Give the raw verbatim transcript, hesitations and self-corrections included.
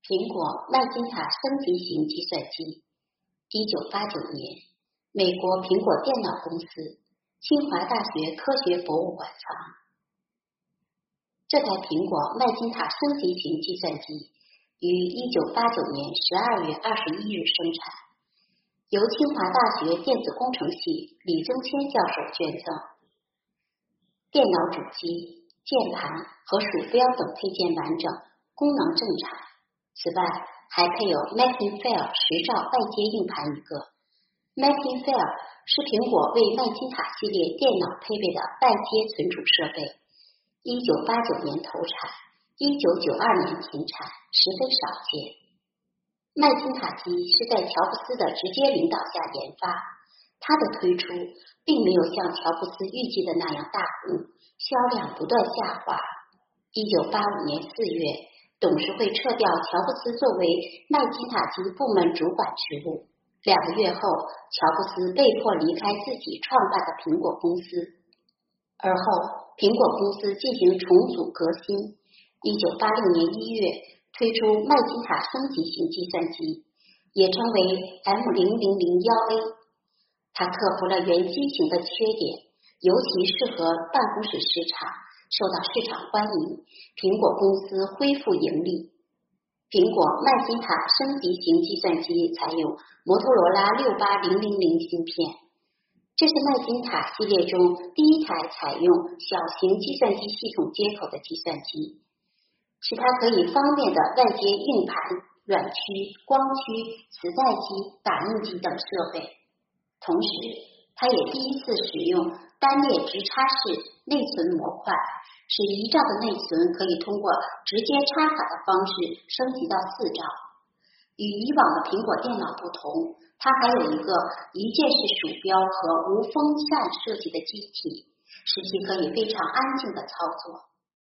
苹果麦金塔升级型计算机。一九八九年，美国苹果电脑公司清华大学科学博物馆藏。这台苹果麦金塔升级型计算机于一九八九年十二月二十一日生产，由清华大学电子工程系李增谦教授捐赠。电脑主机、键盘和鼠标等配件完整，功能正常。此外，还配有 Macinfile 十兆外接硬盘一个。Macinfile 是苹果为麦金塔系列电脑配备的外接存储设备。一九八九年投产，一九九二年停产，十分少见。麦金塔机是在乔布斯的直接领导下研发，它的推出并没有像乔布斯预计的那样大红，销量不断下滑。一九八五年四月，董事会撤掉乔布斯作为麦金塔机部门主管职务。两个月后，乔布斯被迫离开自己创办的苹果公司。而后，苹果公司进行重组革新。一九八六年一月，推出麦金塔升级型计算机，也称为 M 零零零一 A。它克服了原机型的缺点，尤其适合办公室市场，受到市场欢迎。苹果公司恢复盈利。苹果麦金塔升级型计算机采用摩托罗拉六八零零零芯片。这是麦金塔系列中第一台采用小型计算机系统接口的计算机，是它可以方便的外接硬盘、软驱、光驱、磁带机、打印机等设备。同时，它也第一次使用单列直插式内存模块，使一兆的内存可以通过直接插卡的方式升级到四兆。与以往的苹果电脑不同，它还有一个一键式鼠标和无风扇设计的机体，使其可以非常安静的操作。